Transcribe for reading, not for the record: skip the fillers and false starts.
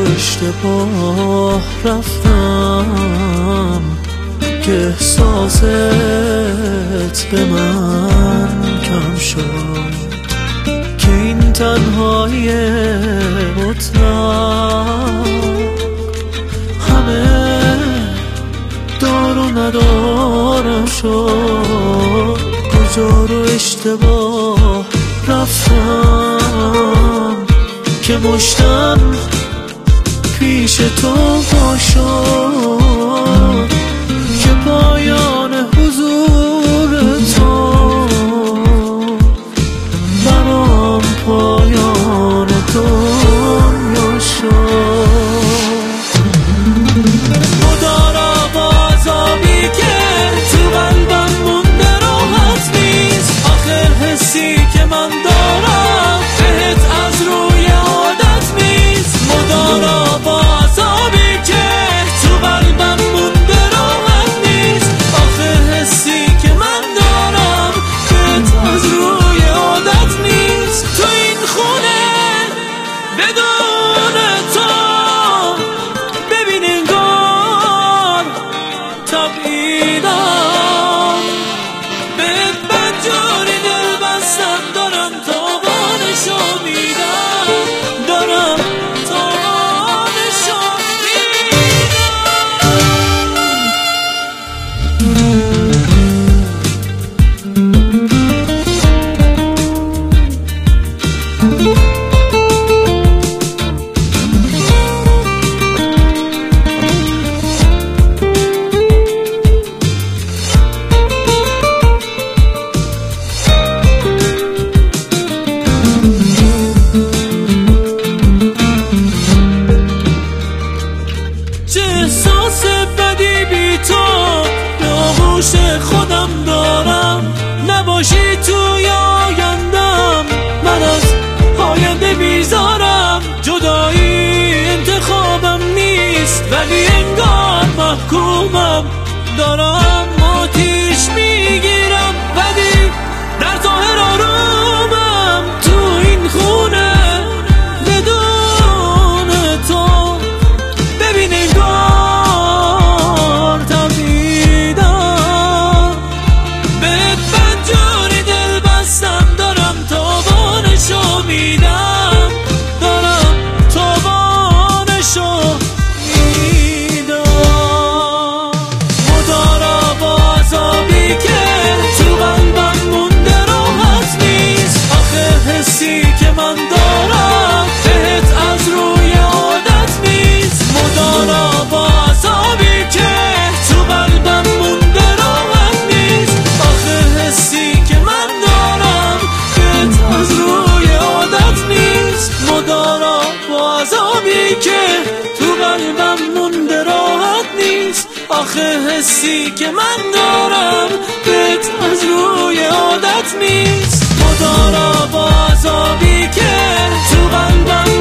اشتباه رفتم که احساست به من کم شد، که این تنهایی مطلق همه دار و ندارم شد. کجا رو اشتباه رفتم که مشتم پیش تو باشد، که پایان حضور تو برام پایان دنیا شد. مدارا با عذابی که تو قلبم مونده راحت نیست، آخه حسی که من دارم بهت از روی عادت نیست. مدارا با عذابی که تو قلبم مونده راحت نیست، آخه حسی که من دارم بهت از روی عادت نیست. تو این خونه بدون تو ببین انگار تبعیدم، بهت بدجوری دل بستم، دارم تاوانشو میدم، دارم تاوانشو احساس بدی بی تو به آغوش خودم دارم، نباشی توی آیندم من از آینده بیزارم. جدایی انتخابم نیست ولی انگار محکومم، دارم آتیش میگیرم ولی در ظاهر آرومم. تو این خونه بدون تو ببین انگار تبعیدم، بهت بدجوری دل بستم، دارم تاوانشو میدم، دارم تاوانشو میدم. مدارا با عذابی که تو قلبم مونده راحت نیست، آخه حسی که من دارم بهت از روی عادت نیست. مدارا با عذابی که تو قلبم مونده راحت نیست، آخه حسی که من دارم بهت از روی عادت نیست. مدارا با عذابی که تو قلبم مونده راحت نیست، آخه حسی که من دارم بهت از روی عادت نیست. مدارا با عذابی که تو قلبم